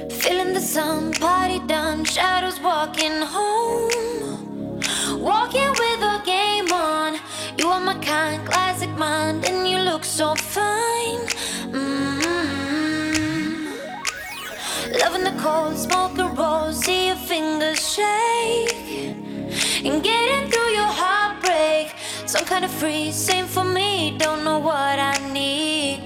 Feeling the sun, party done, shadows walking home. Walking with a game on. You are my kind, classic mind, and you look so fine. Loving the cold, smoke and roll, see your fingers shake. And getting through your heartbreak, some kind of free, same for me, don't know what I need.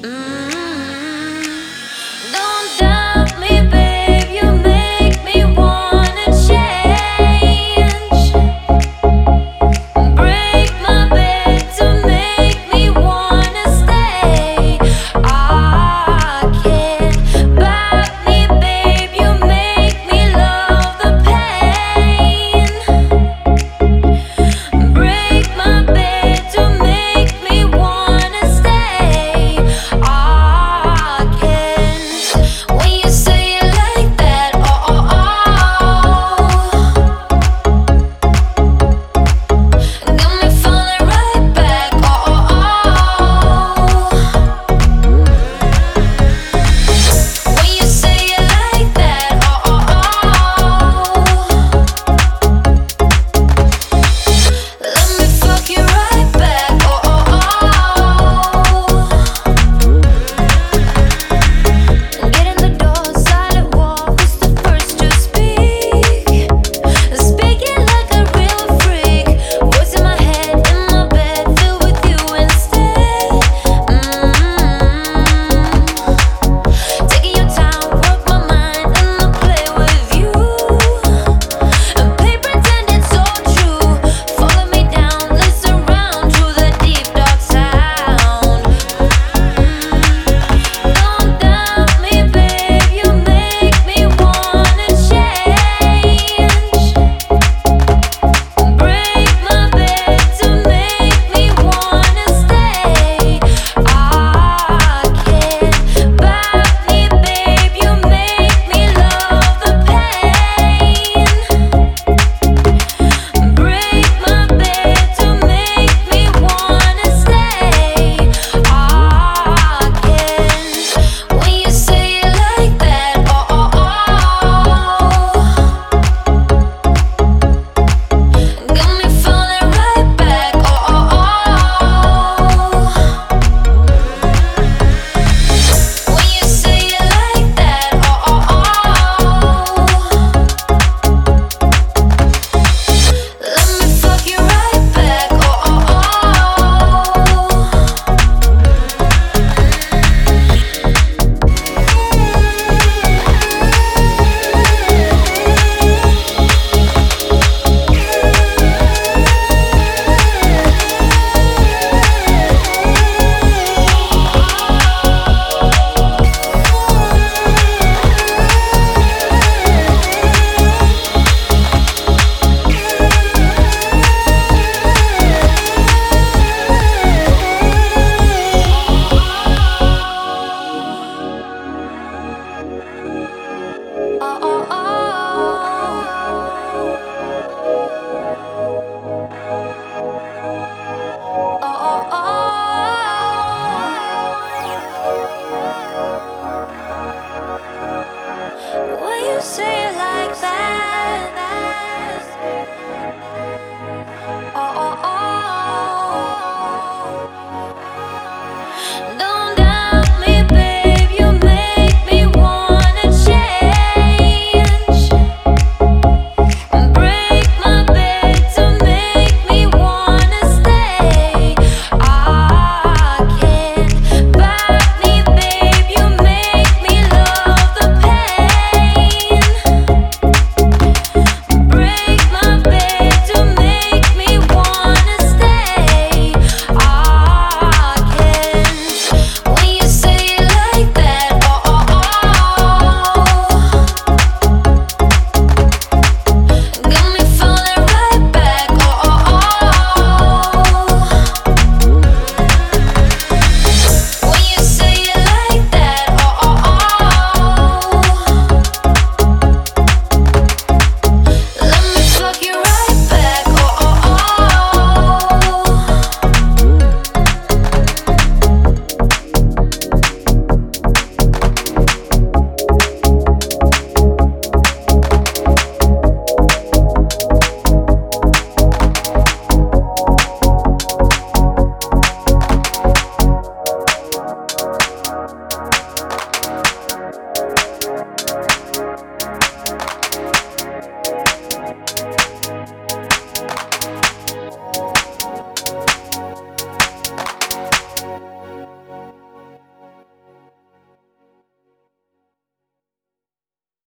Don't doubt me, babe, you make me wanna change. Break my bed to make me wanna stay. I can't back me, babe, you make me love the pain. Break my bed to make me wanna stay. I can't. When you say it like that, oh, oh, oh, got me falling right back, oh, oh, oh. When you say it like that, oh, oh, oh, let me fuck you right back, oh, oh, oh. Get in the door, silent walk, who's the first to speak? Speaking like a real freak, voice in my head, in my bed, filled with you instead. Taking your time, work my mind, and I'll play with you. And play pretend it's so true. Follow me down, listen round to the deep dark sound. Don't doubt me, babe, you make me wanna change. Break my bed to make me wanna stay. I can't back me, babe, you make me love the pain. Break my bed to make me wanna stay. I can't. When you say it like that, oh, oh, oh, got me falling right back, oh, oh, oh. When you say it like that, oh, oh, oh, let me fuck you right back, oh, oh, oh. Oh, oh, oh. Oh, oh, oh. When you say